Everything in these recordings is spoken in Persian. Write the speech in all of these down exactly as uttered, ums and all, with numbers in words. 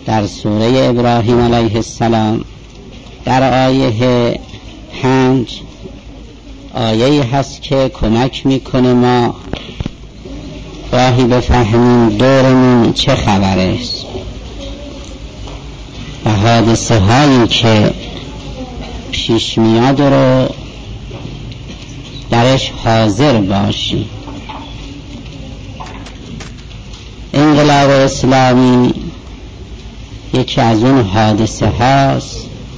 در سوره ابراهیم علیه السلام در آیه پنج آیه‌ای هست که کمک میکنه ما راهی بفهمیم دورمون چه خبره است و حادثه هایی که پیش میاد رو درش حاضر باشی. انقلاب اسلامی یکی از اون حادثه هاست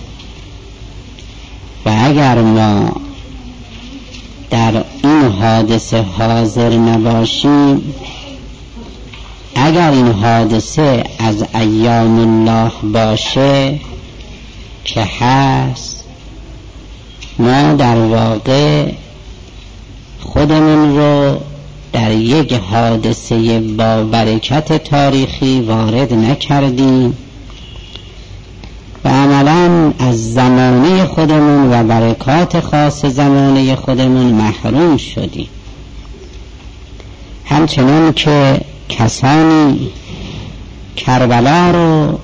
و اگر ما در این حادثه حاضر نباشیم، اگر این حادثه از ایام الله باشه که هست، ما در واقع خودمون رو در یک حادثه با برکت تاریخی وارد نکردیم و عملاً از زمانه خودمون و برکات خاص زمانه خودمون محروم شدیم. همچنان که کسانی کربلا رو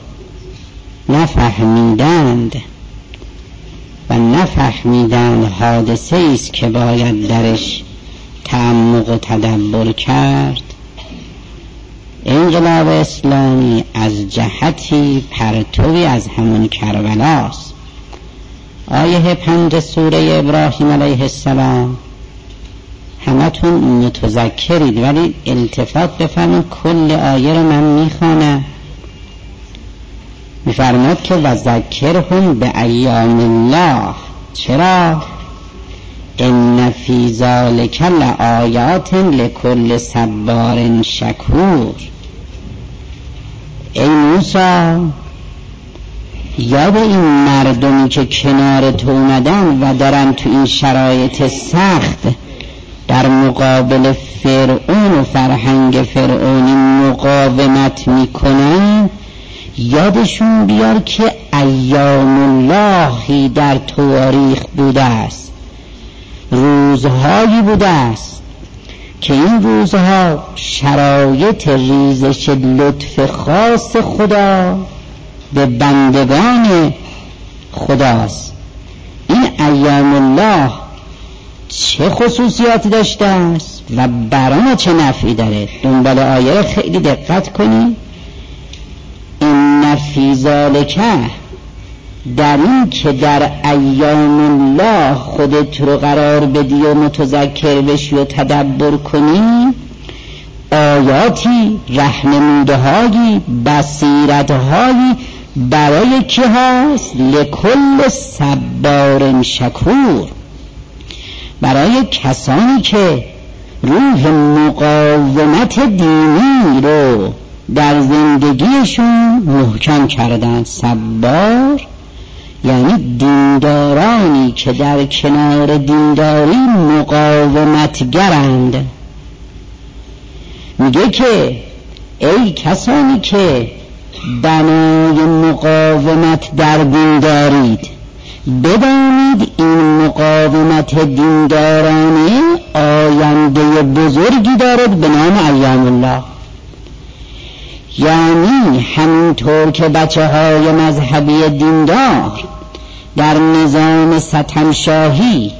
نفهمیدند و نفهمیدند حادثه است که باید درش تعمق و تدبر کرد، انقلاب اسلامی از جهتی پرتوی از همون کربلاست. آیه پنج سوره ابراهیم علیه السلام همتون متذکرید، ولی التفات بفرمایید کل آیه رو من میخوانم. میفرماد که و ذکرهم به ایام الله. چرا؟ ان فی ذلک لآیات لکل صبار شکور. ای موسی، یاد این مردمی که کنار تو اومدن و دارن تو این شرایط سخت در مقابل فرعون و فرهنگ فرعونی مقاومت میکنن، یادشون بیار که ایام اللهی در تاریخ بوده است، روزهایی بوده است که این روزها شرایط ریزش لطف خاص خدا به بندگان خداست. این ایام الله چه خصوصیاتی داشته است و برای ما چه نفعی داره؟ دنبال آیه خیلی دقت کنید. این فی ذلک، در این که در ایام الله خودت رو قرار بدی و متذکر بشی و تدبر کنی، آیاتی، رهنمودهایی، بصیرتهایی برای کی هست؟ لکل صبار شکور، برای کسانی که روح مقاومت دینی رو در زندگیشون محکم کردن. صبار یعنی دیندارانی که در کنار دینداری مقاومتگرند. میگه که ای کسانی که بنای مقاومت در دین دارید، بدانید این مقاومت دیندارانه آینده بزرگی دارد به نام ایام الله. یعنی همینطور که بچه های مذهبی دیندار در نظام ستمشاهی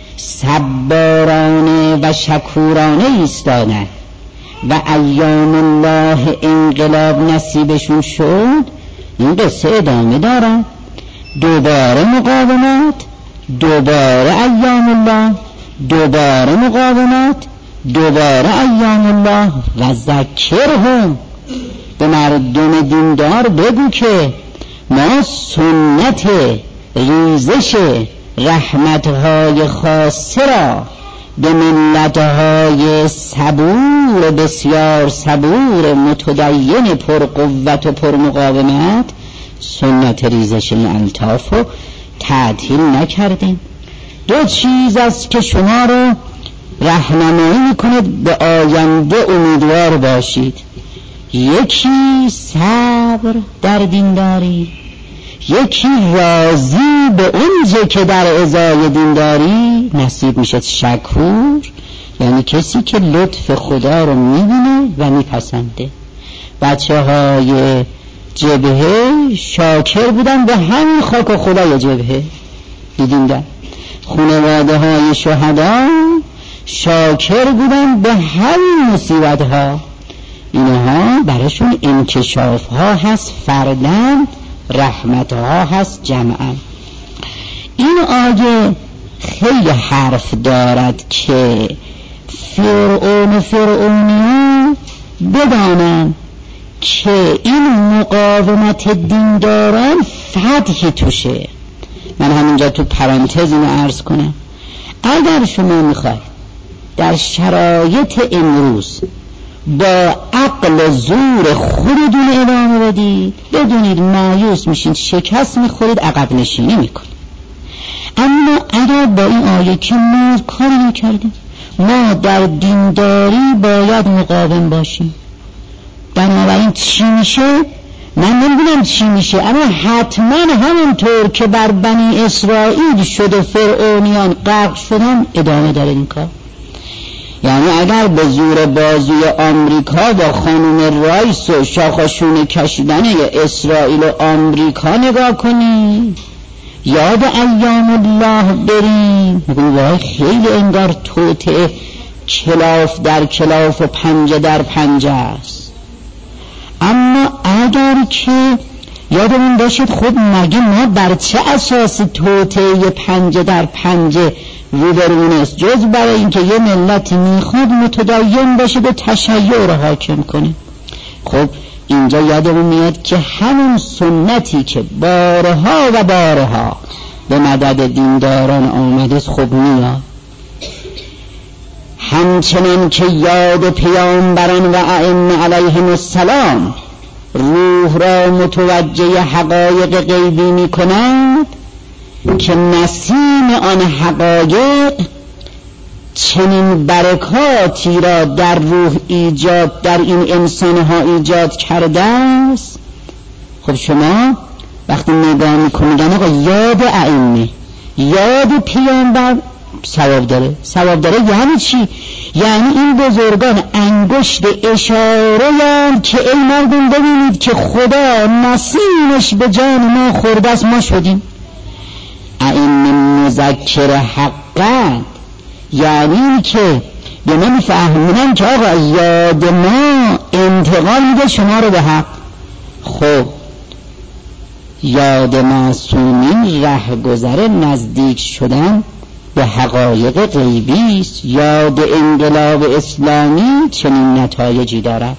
صبارانه و شکورانه ایستادند و ایام الله انقلاب نصیبشون شد، این قصه ادامه دارن. دوباره مقاومت، دوباره ایام الله، دوباره مقاومت، دوباره ایام الله. و ذکرهم، به مردم دیندار بگو که ما سنت ریزش رحمتهای خاصه را به ملتهای صبور، بسیار صبور، متدین، پرقوت و پرمقاومت، سنت ریزش این الطاف رو تعطیل نکردیم. دو چیز است که شما رو راهنمایی میکند به آینده امیدوار باشید. یکی صبر در دینداری، یکی راضی به اونچه که در ازای دینداری نصیب میشه. شکور یعنی کسی که لطف خدا رو میبینه و میپسنده. بچه های جبهه شاکر بودن به همین خاک و خدای جبهه. دیدیم در خانواده های شهدا شاکر بودن به همین مصیبت ها. اینها براشون انکشاف ها هست فردن، رحمت ها هست جمعا. این آیه خیلی حرف دارد که فرعون و فرعونیان بدانن که این مقاومت دینداران فتحی توشه. من همینجا تو پرانتز اینو عرض کنم، اگر شما میخواید در شرایط امروز با عقل زور خودتون ادامه بدید، بدونید مایوس میشین، شکست میخورید، عقب نشینی میکنید. اما اگر با این آیه که ما کاری نکردیم، ما در دینداری باید مقاوم باشیم، بنابراین چی میشه؟ من نمیدونم چی میشه، اما حتما همونطور که بر بنی اسرائیل شد و فرعونیان غرق شدن ادامه داره این کار. یعنی اگر به زور بازوی آمریکا با خانم رایس و شاخشون کشیدن اسرائیل و آمریکا نگاه کنی، یاد ایام الله بریم، وای خیلی انگار توطئه کلاف در کلاف و پنجه در پنجه است. اما اگر که یادمون باشید خب مگه ما بر چه اساس توطئه پنجه در پنجه روبرون است؟ جز برای اینکه یه ملت میخواد متدین باشه به تشیع رو حاکم کنه. خب اینجا یادمون میاد که همون سنتی که بارها و بارها به مدد دینداران آمده خب میاد. همچنان که یاد پیامبران و ائمه علیهم السلام روح را متوجه حقایق غیبی می کند که نسیم آن حقایق چنین برکاتی را در روح ایجاد در این انسانها ایجاد کرده است. خب شما وقتی نگاه میکنید آقا یاد ائمه، یاد پیامبر ثواب داره. ثواب داره یعنی چی؟ یعنی این بزرگان انگشت اشاره یان که ای مردم ببینید که خدا نسیمش به جان ما خورده است، ما شدیم. ائمه مذکر حقا، یعنی این که به ما میفهمونن که آقا یاد ما انتقال میده شما رو به حق. خب یاد معصومین رهگذر نزدیک شدن به حقایق غیبی است. یاد انقلاب اسلامی چنین نتایجی دارد.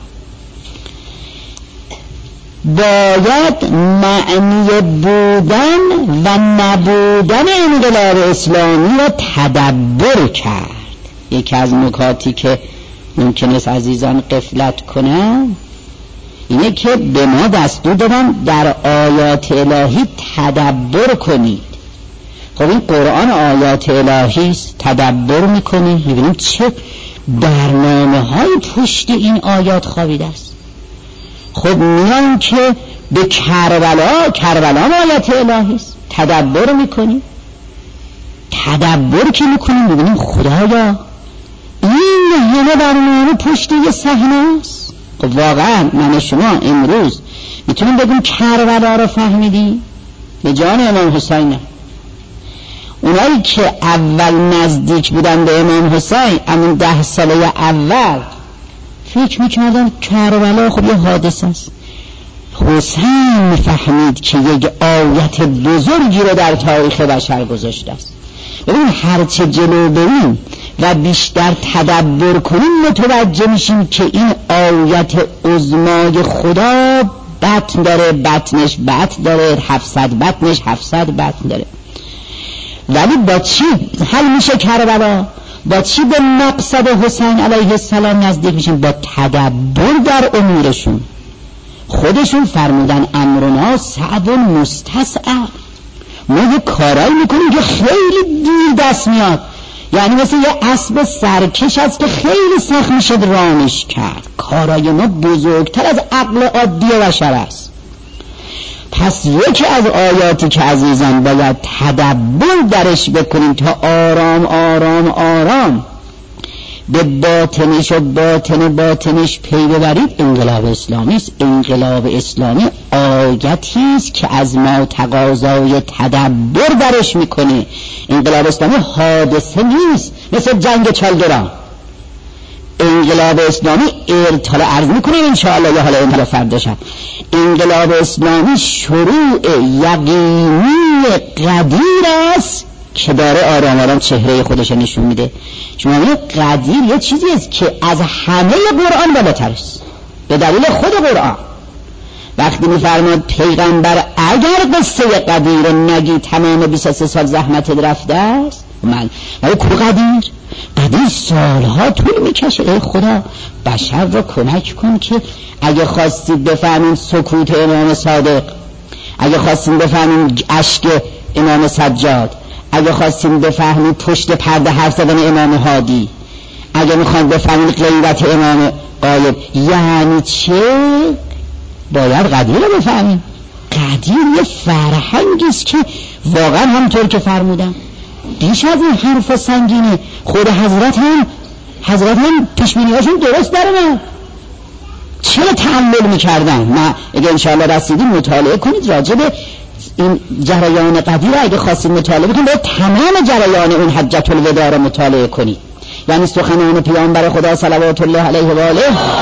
باید معنی بودن و نبودن انقلاب اسلامی را تدبر کرد. یکی از نکاتی که ممکن است عزیزان غفلت کنند اینه که به ما دستور دادن در آیات الهی تدبر کنید. خب این قرآن آیات الهی است، تدبر میکنید، میبینیم چه برنامه های پشت این آیات خوابیده است. خب میان که به کربلا، کربلا آیات الهی است، تدبر میکنیم. تدبر که میکنیم میبینیم خدایا این همه برنامه پشت یه صحنه است. خب واقعا من شما امروز میتونیم بگیم کربلا رو فهمیدیم به جان امام حسین. اونایی که اول نزدیک بودن به امام حسین، همون ده ساله اول فکر میکردن کربلا خب یه حادثه است. حسین میفهمید که یک آیت بزرگی رو در تاریخ بشر گذاشته است. ببین هرچه جلو بریم و بیشتر تدبر کنیم متوجه میشیم که این آیت عظمای خدا بطن داره، بطنش بطن داره، هفتصد بطنش هفتصد بطن داره. ولی با چی حل میشه کربلا؟ با چی به مقصد حسین علیه السلام نزدیک میشیم؟ با تدبر در امورشون. خودشون فرمودن امرنا صعب مستصعب. ما یه کارایی میکنیم که خیلی دیر دست میاد، یعنی مثل یه اسب سرکش است که خیلی سخت میشه رانش کرد. کارای ما بزرگتر از عقل عادی بشر است. پس یکی از آیاتی که عزیزان باید تدبر درش بکنیم تا آرام آرام آرام به باطنش و باطن باطنش پی ببرید انقلاب اسلامی است. انقلاب اسلامی آیتی است که از ما تقاضای تدبر درش میکنه. انقلاب اسلامی حادثه نیست مثل جنگ چالگران. انقلاب اسلامی ارتال عرض میکنه انشاءالله یا حالا انقلاب فردا شد. انقلاب اسلامی شروع یقینی قدیر است که داره آرام آرام چهره خودش نشون میده. شما میگید قدیر یه چیزی است که از همه قرآن بالاتر است به دلیل خود قرآن. وقتی میفرماد پیغمبر اگر قصه قدیر نگی تمام بیست و سه سال زحمت رفته است، من ولی کو قدیر؟ قدیر سالها طول میکشه. ای خدا بشر را کمک کن که اگه خواستید بفهمید سکوت امام صادق، اگه خواستید بفهمید اشک امام سجاد، اگه خواستیم بفهمید پشت پرده حرف زدن امام هادی، اگه میخواید بفهمید غیبت امام غایب یعنی چه، باید قدیر رو بفهمید. قدیر یه فرهنگی است که واقعا همطور که فرمودم بیش از این حرف سنگینه. خود حضرت هم حضرت هم پیشبینی‌هاشون درست درمه. چرا تأمل میکردن؟ ما اگه انشاءالله رسیدیم مطالعه کنید راجع به این جریان قدیر. اگه خواستید مطالعه کنید باید تمام جریان اون حجت الوداع رو مطالعه کنید، یعنی سخنان پیامبر خدا صلوات الله علیه و آله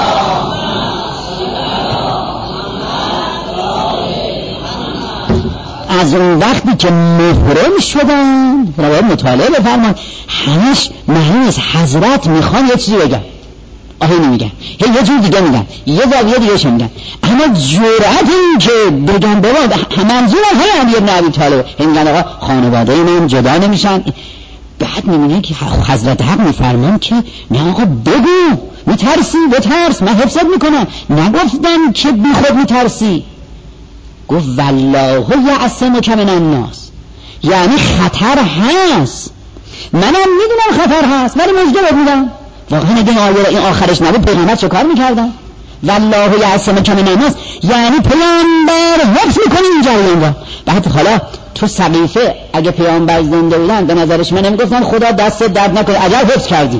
از اون وقتی که محرم شدن رو باید مطالعه بفرمایید. همش معنی از حضرت میخوان یه چیزی بگن، آهی نمیگن، هی یه جور دیگه میگن، یه زاویه دیگه شم میگن، اما جرأت این که بگن بابا منظور های علی بن ابی طالب هی میگن آقا خانواده من جدا نمیشن. بعد میبینه که حضرت حق میفرمان که نه آقا بگو میترسی بترس من حفظت میکنم. نگفتن که بی خود میترسی، گفت والله یعصمک من الناس، یعنی خطر هست، منم میدونم خطر هست ولی مژده میدم. واقعا اگه آیه این آخرش نبود پیغمبر چه کار میکردن؟ والله یعصمک من الناس یعنی پیامبر حفظ میکنه این جریان را. بعد حالا تو سقیفه اگه پیامبر زنده بودن به نظرش من نمیگفتن خدا دست درد نکنه عجب حفظ کردی،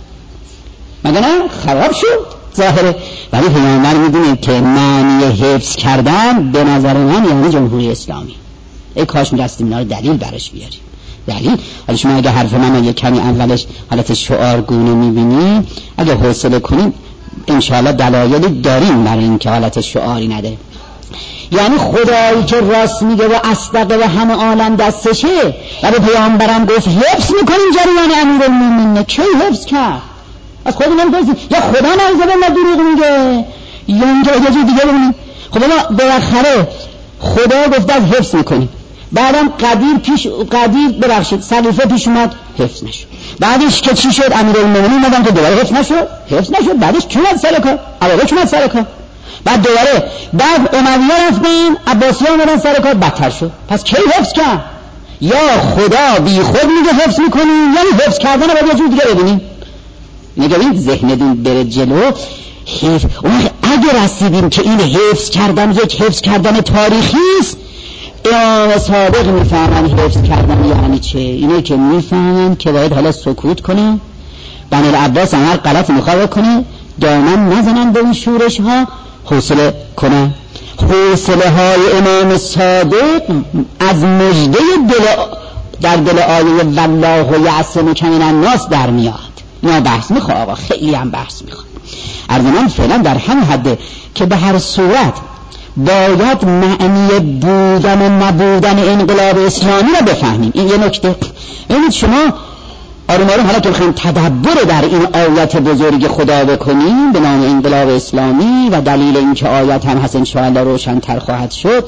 مگه نه خراب شد ظاهره. ولی پیامبر میدونه که معنی حفظ کردن به نظر من یعنی جمهوری اسلامی. ای کاش می‌رستیم اینا رو دلیل براش بیاریم. دلیل حالا شما اگه حرف من یه کمی اولش حالت شعارگونه می‌بینی، اگه حوصله کنیم انشاءالله دلایلی داریم برای اینکه حالت شعاری نده. یعنی خدایی که راست میگه و اصدق و همه عالم دستشه و به پیامبرم گفت حفظ میکنیم جریان امیرالمومنین. کی حفظ کرد؟ از خود نمی‌پرسید یا خدا نعوذ بالله دروغ میگه یا اینجا یه جور دیگه ببینید. خب ما بالاخره خدا گفت از حفظ میکنیم، بعدم قدیر پیش قدیر ببخشید سقیفه پیش اومد حفظ نشد. بعدش که چی شد؟ امیرالمومنین اومدن که دوباره حفظ نشد حفظ نشد بعدش کی اومد سر کار؟ ابوبکر اومد سر کار، بعد دوباره بعد امویه رفتن عباسی‌ها اومدن سر کار بدتر شد. پس کی حفظ کرد؟ یا خدا بی خود میگه حفظ میکنیم یا حفظ کردن رو باید یه جور دیگه ببینیم. نگوید ذهنتون بره جلو. حفظ اون اگه رسیدیم که این حفظ کردن یک حفظ کردن تاریخی است، امام صادق میفهمن حفظ کردن یعنی چه. اینه که میفهمن که باید حالا سکوت کنه، بنی العباس هم هر غلط میخواد کنه دامن نزنن به این شورش ها، حوصله کنن. حوصله های امام صادق از مژده دل در دل آیه والله یعصمک من الناس در میاد. نه بحث میخواد آقا، خیلی هم بحث میخواد. عرض من فعلا در همین حده که به هر صورت باید معنی بودن و نبودن انقلاب اسلامی را بفهمیم. این یه نکته. ببینید شما آروم آروم حالا که میخوایم تدبر در این آیت بزرگ خدا بکنیم به نام انقلاب اسلامی و دلیل اینکه آیت هم هست انشاءالله روشن‌تر خواهد شد.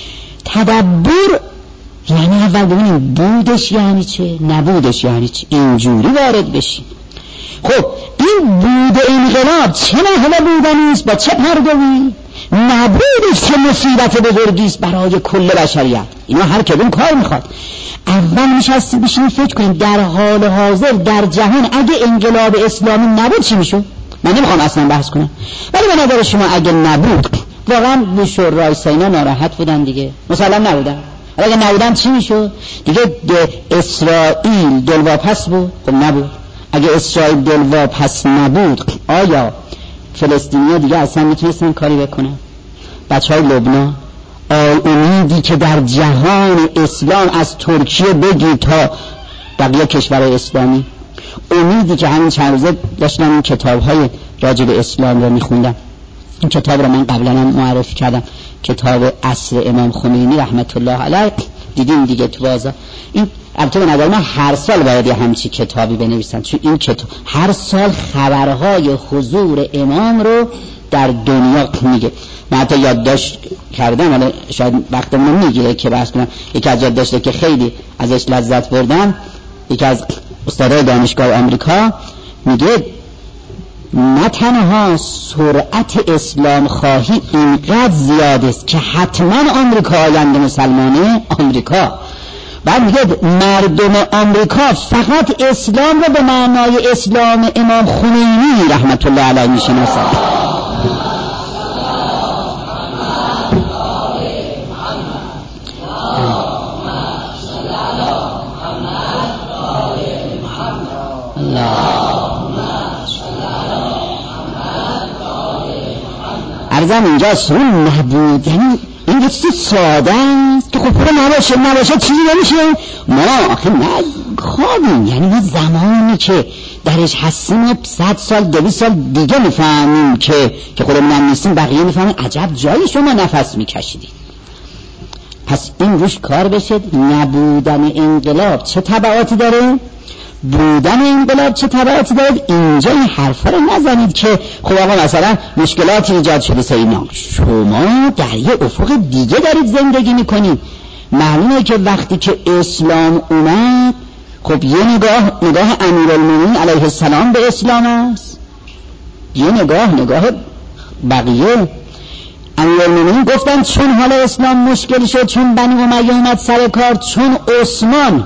تدبر یعنی اول ببینیم بودش یعنی چه، نبودش یعنی چه، اینجوری وارد بشیم. خب این بود انقلاب چه نحوه بودنیست، با چه پردوی؟ نبودش چه مصیبت بزرگی است برای کل بشریت. اینا هر کدوم کار میخواد. اول میشستی بشین فکر کنیم در حال حاضر در جهان اگه انقلاب اسلامی نبود چی میشد. من نمیخوام اصلا بحث کنم، ولی به نظر شما اگه نبود واقعا بوش و رایس اینا ناراحت بودن دیگه، مسلم نبودن. اگه نبودن چی میشد دیگه؟ اسرائیل دلواپس بود. خب نبود. اگه اسرائیل دلواپس نبود آیا فلسطینی‌ها دیگه اصلا میتونستن کاری بکنن؟ بچه های لبنان، امیدی که در جهان اسلام از ترکیه بگیر تا بقیه کشورهای اسلامی، امیدی که همین چند روزه داشتم این کتاب‌های راجع به اسلام رو میخوندم. این کتاب رو من قبلا هم معرفی کردم، کتاب عصر امام خمینی رحمت الله علیه، دیدیم دیگه تو بازار. این البته به نظر من هر سال باید یه همچی کتابی بنویسن، چون این کتاب هر سال خبرهای حضور امام رو در دنیا میگه. من حتی یادداشت کردم، حالا شاید وقتمون میگیره که بحث کنم. یکی از یادداشته که خیلی ازش لذت بردم، یکی از استادای دانشگاه آمریکا میگه نه تنها سرعت اسلام خواهی اینقدر زیاد است که حتما آمریکا آینده مسلمانه آمریکا. بعد میگه مردم آمریکا فقط اسلام رو به معنای اسلام امام خمینی رحمت الله علیه میشناسن. ارزم اینجا سون نبود، یعنی این چیزی ساده است که خب پره نباشه نباشه چیزی نمیشه. ما آخه نه خوابیم، یعنی ما زمانی که درش هستیم و صد سال دویست سال دیگه میفهمیم که که خودمون هم نیستیم، بقیه میفهمیم عجب جایی شما نفس میکشیدید. پس این روش کار بشه. نبودن انقلاب چه تبعاتی داره؟ بودن انقلاب چه تبعاتی داره؟ اینجا این حرفا رو نزنید که خب آقا مثلا مشکلاتی ایجاد شده سینا. شما در یه افق دیگه دارید زندگی میکنید. معلومه که وقتی که اسلام اومد، خب یه نگاه نگاه امیرالمومنین علیه السلام به اسلام است، یه نگاه نگاه بقیه. امیرالمومنین گفتن چون حالا اسلام مشکل شد، چون بنی امیه اومد سر کار، چون عثمان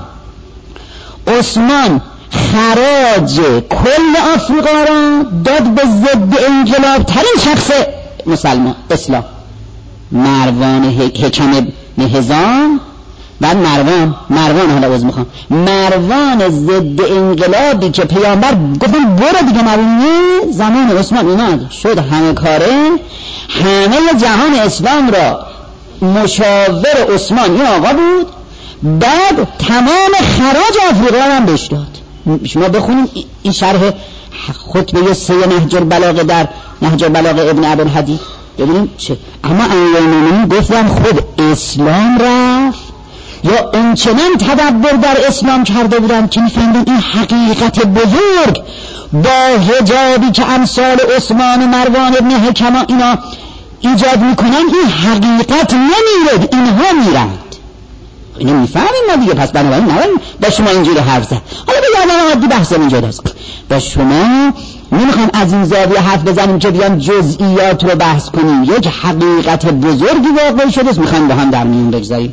عثمان خراج کل آفریقا را داد به ضد انقلاب ترین شخص مسلمان اسلام، مروان حکم ابن حزام. بعد مروان مروان حالا باز میخوام مروان ضد انقلابی که پیامبر گفتن برو دیگه نبینی، زمان عثمان اومد شد همه کاره، همه جهان اسلام را مشاور عثمان این آقا بود. بعد تمام خراج آفریقا هم بهش داد. شما بخونید این شرح خطبه سه نهج البلاغه در نهج البلاغه ابن ابی الهدی ببینید چه. اما امیرالمومنین گفتم خود اسلام رفت یا اونچنان تدبر در اسلام کرده بودن که میفهمدن این حقیقت بزرگ با حجابی که امثال عثمان و مروان ابن حکما اینا ایجاد میکنن، این حقیقت نمیره، اینها میرند. اینو میفهمیم ما دیگه. پس بنابراین نباید با شما اینجوری حرف زد. حالا به یادم عادی بحث اینجا دست با شما نمیخوام از این زاویه حرف بزنیم که بیان جزئیات رو بحث کنیم. یک حقیقت بزرگی واقع شده است، میخوام با هم در میون بگذاریم.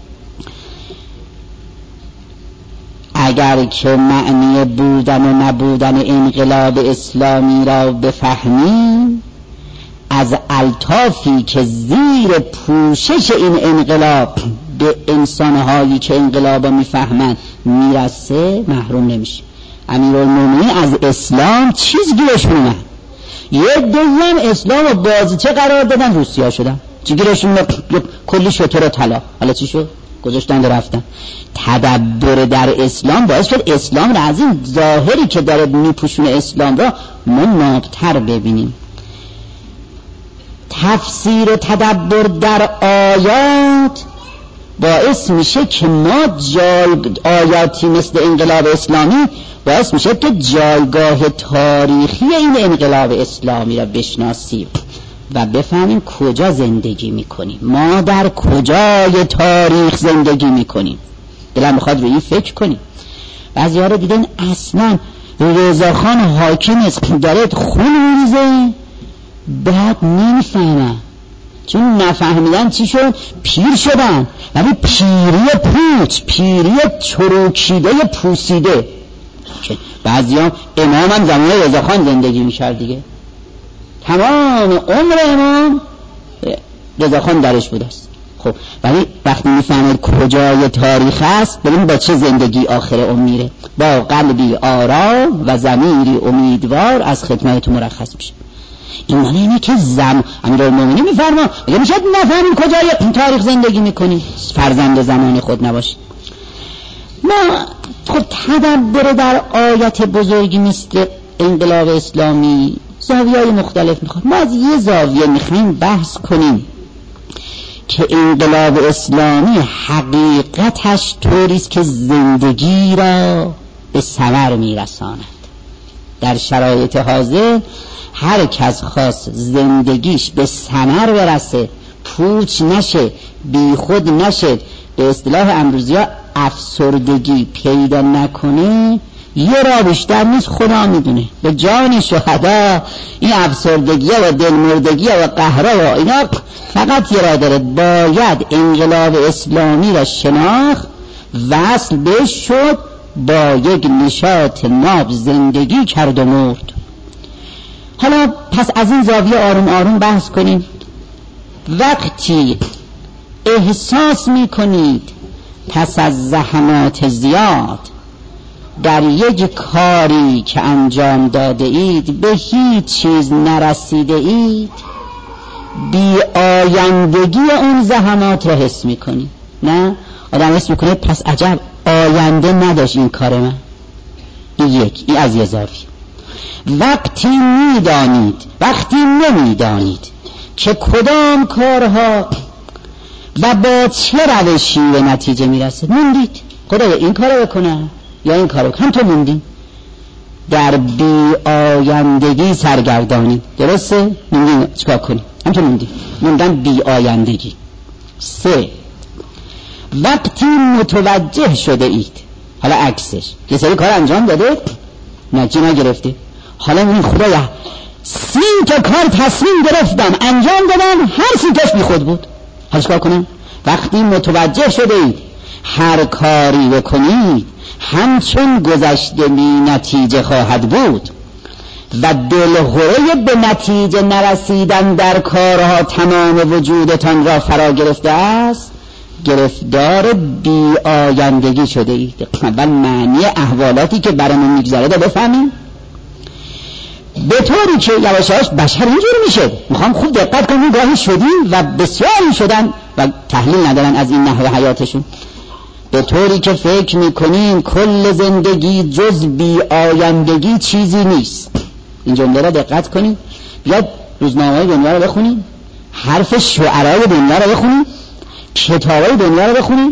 اگر که معنی بودن و نبودن انقلاب اسلامی را بفهمیم، از الطافی که زیر پوشش این انقلاب به انسانهایی که انقلاب را میفهمند میرسه محروم نمیشه. امیرالمومنین از اسلام چیز گیرشون اومد. یه دویم اسلام و بازیچه قرار دادن، روسیا شدن. چی گیرشون اومد؟ کلی شتر و طلا. حالا چی شد؟ گذاشتن و رفتن. تدبر در اسلام باعث شد اسلام را از این ظاهری که داره میپوشونه اسلام را ما نابتر ببینیم. تفسیر و تدبر در آیات باعث میشه که ما جای آیاتی مثل انقلاب اسلامی باعث میشه که جایگاه تاریخی این انقلاب اسلامی را بشناسیم و بفهمیم کجا زندگی میکنیم، ما در کجای تاریخ زندگی میکنیم. دلم میخواد روی این فکر کنیم. بعضی ها رو دیدن اصلا رضاخان حاکم است داره خون میریزه، بعد نمیفهمن، چون نفهمیدن چی شد، پیر شدن. ولی پیری پوچ، پیری چروکیده پوسیده. بعضی ها امام هم زمان رضاخان زندگی میکرد دیگه، تمام عمر امام رضاخان درش بود است. خب ولی وقتی میفهمید کجای تاریخ است، ببین با چه زندگی آخر اون میره، با قلبی آرام و ضمیری امیدوار از خدمت مرخص میشه. این معنی اینه که زم امیرالمومنین میفرما اگه میشه نفهمیم کجای تاریخ زندگی میکنی، فرزند زمان خود نباشی. ما خب تدبر در آیت بزرگی مثل انقلاب اسلامی زاویه‌های مختلف میخواد. ما از یه زاویه میخوایم بحث کنیم که انقلاب اسلامی حقیقتش طوریست که زندگی را به ثمر میرساند. در شرایط حاضر هر کس خواست زندگیش به ثمر برسه، پوچ نشه، بی خود نشه، به اصطلاح امروزی‌ها افسردگی پیدا نکنه، یه را بیشتر نیست خدا میدونه. به جان شهدا این افسردگی و دلمردگی و قهرها و اینا فقط یه را داره، باید انقلاب اسلامی را شناخت، وصل بهش شد، با یک نشاط ناب زندگی کرد و مرد. حالا پس از این زاویه آروم آروم بحث کنیم. وقتی احساس میکنید پس از زحمات زیاد در یک کاری که انجام داده اید به هیچ چیز نرسیده اید، بی آیندگی اون زحمات را حس میکنید. نه آدم حس میکنه پس عجب آینده نداشت این کار من. این یک، این از یه زاویه. وقتی میدانید وقتی نمیدانید که کدام کارها و با چه روشی به نتیجه میرسه، موندید. خدایا این کارو بکنم یا این کارو بکنم، تو موندیم. در بی آیندگی سرگردانی، درسته؟ موندیم چیکار کنیم؟ هم تو موندیم. موندن بی آیندگی. سه، وقتی متوجه شده اید، حالا عکسش یه سری کار انجام داده نتیجه نگرفته، حالا میگین خدایا سی تا کار تصمیم گرفتم انجام دادم، هر سی تاش بی خود بود، حالا چیکار کنم؟ وقتی متوجه شده اید هر کاری بکنید همچون گذشته بی نتیجه خواهد بود و دلهوره به نتیجه نرسیدن در کارها تمام وجودتان را فرا گرفته است، گرفتار بی آیندگی شده اید. اول معنی احوالاتی که برامون میگذره رو بفهمیم، به طوری که یواشاش بشر اینجور میشه. میخوام خوب دقت کنیم، گاهی شدیم و بسیاری شدن و تحلیل ندارن از این نحوه حیاتشون، به طوری که فکر میکنیم کل زندگی جز بی آیندگی چیزی نیست. این جمله را دقت کنیم. بیاد روزنامه‌های دنیا رو بخونیم، حرف شعرای دنیا رو بخونیم، کتابای دنیا رو بخونیم،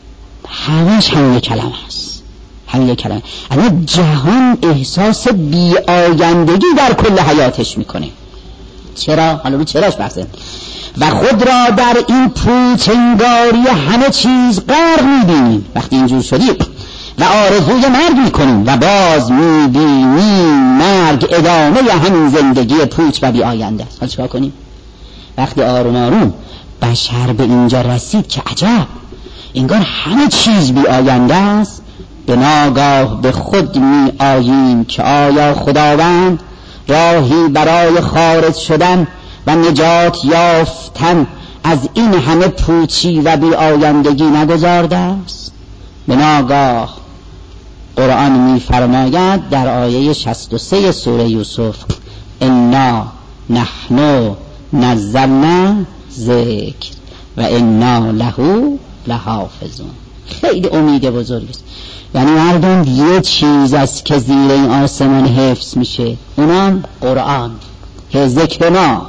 همش همین کلمه است، همین کلمه. اما جهان احساس بی آیندگی در کل حیاتش میکنه. چرا؟ حالا رو چراش بحثه. و خود را در این پوچنگاری همه چیز غرق میبینیم. وقتی اینجور شدیم و آرزوی مرگ میکنیم و باز میبینیم مرگ ادامه همین زندگی پوچ و بی آینده است. حالا چیکار کنیم؟ وقتی آروم آروم بشر به اینجا رسید که عجب انگار همه چیز بی آینده است، به ناگاه به خود می آییم که آیا خداوند راهی برای خارج شدن و نجات یافتن از این همه پوچی و بی آیندگی نگذارده است؟ به ناگاه قرآن می فرماید در آیه شصت و سه سوره یوسف: انا نحن نزلنا ذکر و انا له لحافظون. خیلی امید بزرگی است. یعنی مردم یه چیز است که زیر این آسمان حفظ میشه، اونم قرآن، که ذکرنا،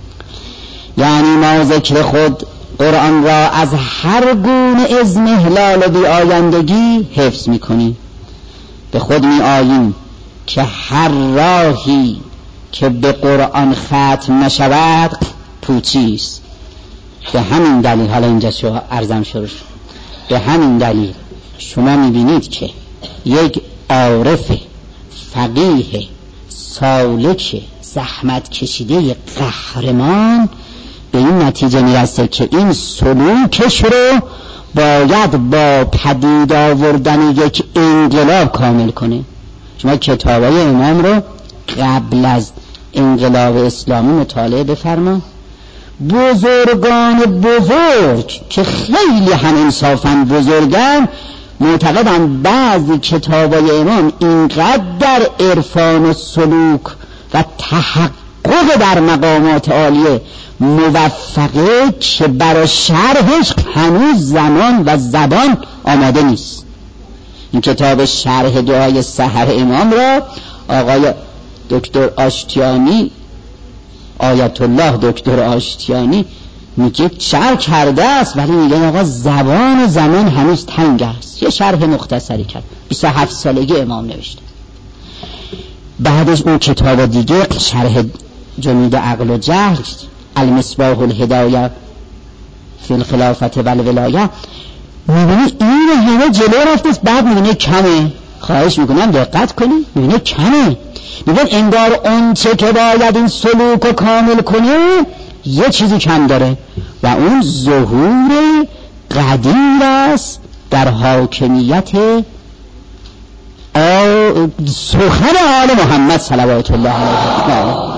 یعنی ما ذکر خود قرآن را از هر گونه اضمحلال و بی آیندگی حفظ میکنیم. به خود می آییم که هر راهی که به قرآن ختم نشود پوچیست. به همین دلیل حالا اینجا شو ارزم شروع شد. به همین دلیل شما میبینید که یک عارف فقیه سالک زحمت کشیده قهرمان به این نتیجه میرسه که این سلوکش رو باید با پدید آوردن یک انقلاب کامل کنه. شما کتابای امام رو قبل از انقلاب اسلامی مطالعه بفرما، بزرگان بزرگ که خیلی هم انصافاً بزرگن معتقدن بعضی کتابای امام اینقدر در عرفان و سلوک و تحقق در مقامات عالیه موفقه که برای شرحش هنوز زمان و زبان آماده نیست. این کتاب شرح دعای سحر امام را آقای دکتر آشتیانی، آیت الله دکتر آشتیانی میگه شرح کرده است، ولی میگه آقا زبان و زمان هنوز تنگ است. یه شرح مختصری کرد، بیست و هفت سالگی امام نوشته. بعدش اون کتاب دیگه شرح جنود عقل و جهل، المصباح الهدایه فی الخلافت و الولایه، میبینی این همه جلو رفته است. بعد میبینی کمه، خواهش میکنم دقت کنی، میبینی کمه، میبین انگار اون چه که باید این سلوک رو کامل کنه یه چیزی کم داره و اون ظهور قدیر است در حاکمیت سخن آل محمد صلوات الله علیه.